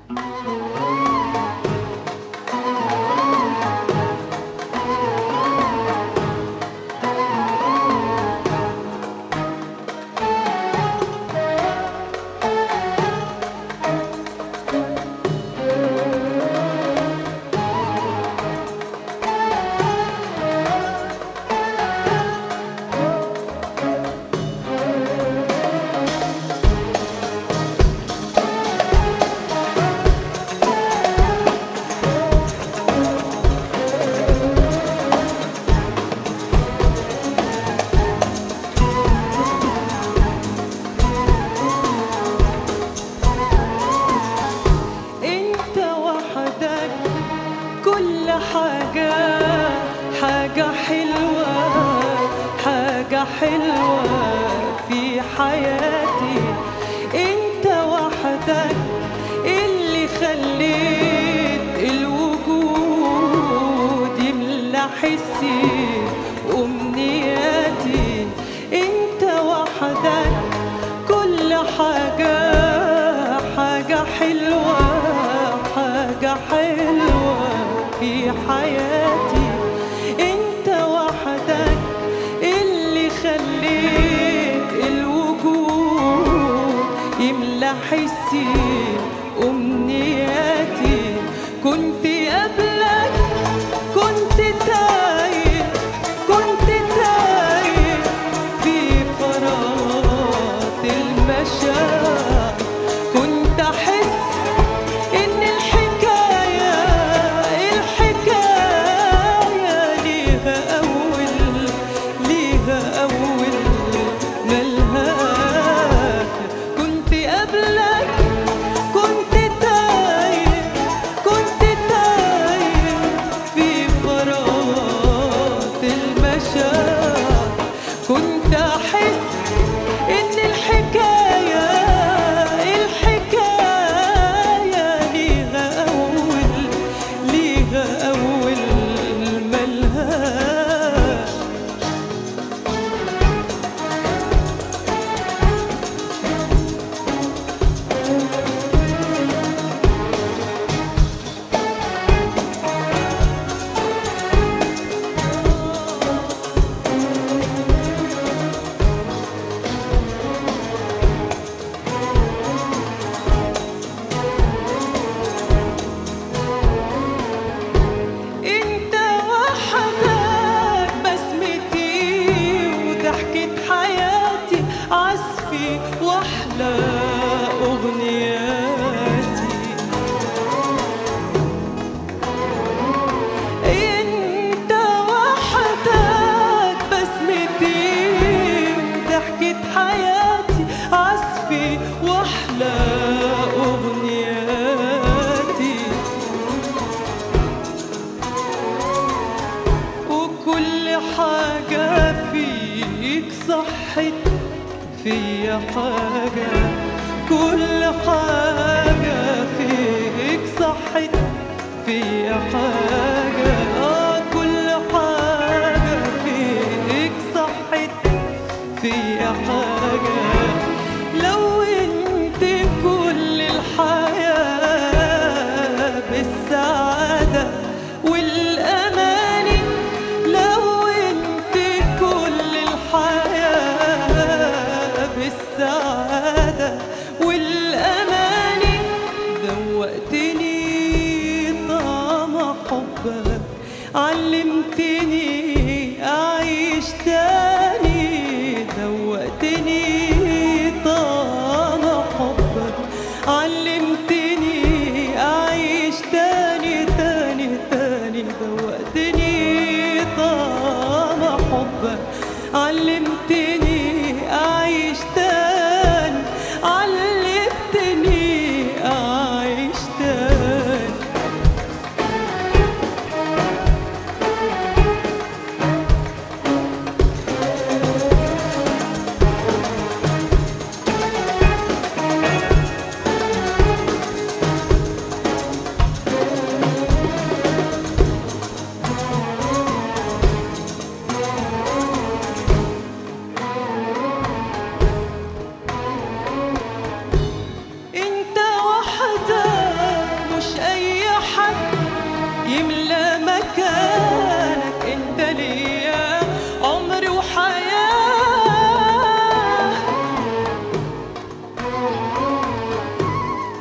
حاجة حلوة، حاجة حلوة في حياتي. انت وحدك اللي خليت الوجود يملى حسي وامنياتي. انت وحدك كل حاجة، حاجة حلوة، حاجة حلوة في حياتي. انت وحدك اللي خليت الوجود يملى حسي امنياتي. كنت قبلك كنت تايه، كنت تايه في فراغات المشاعر. كنت احس ان الحكاية ليها اول ملهاش. كنت قبلك كنت تايه، كنت تايه في فراغات المشاعر. كنت احس ان الحكاية ليها اول ملهاش. انت وحدك بسمتي وضحكة حياتي، عزفي واحلى اغنياتي. انت وحدك بسمتي وضحكة حياتي، عزفي واحلى اغنياتي. وكل حاجة فيك صحت فيا حاجة، كل حاجة فيك صحت فيا حاجة. كل حاجة فيك صحت فيا حاجة. لو انت كل الحياة بالسعادة والأماني، لو انت كل الحياة بالسعادة والأماني، دوقتني طعم حبك، علمتني أعيش تاني. دوقتني طعم حبك، علمتني أعيش تاني تاني تاني. دوقتني طعم حبك، علمتني أعيش تاني، علمتني أعيش تاني.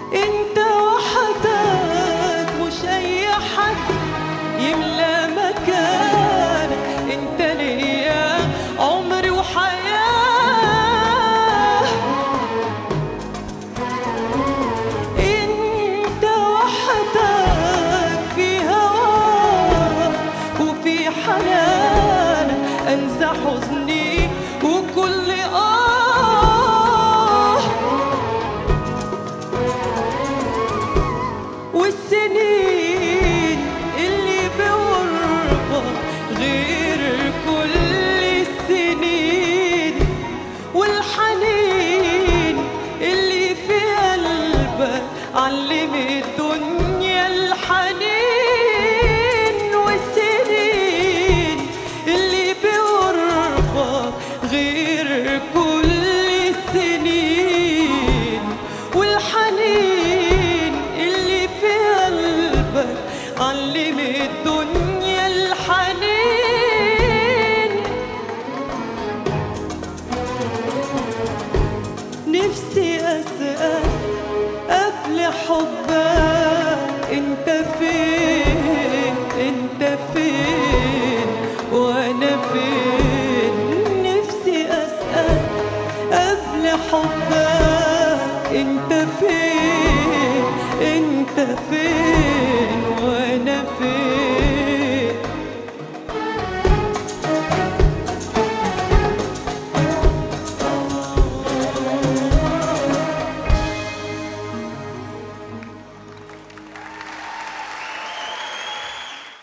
انت وحدك مش اي حد يملى مكانك، انت ليا عمري وحياة. انت وحدك في هواك وفي حنانك، انسى حزني وكل والسنين اللي بغربة غير كل السنين، والحنين اللي في قلبك علم الدنيا الحنين. والسنين اللي بغربة غير كل السنين، والحنين اللي في قلبك علم الدنيا الحنين. نفسي أسأل قبل حبك انت فين، انت فين وانا فين. نفسي أسأل قبل حبك انت فين، انت فين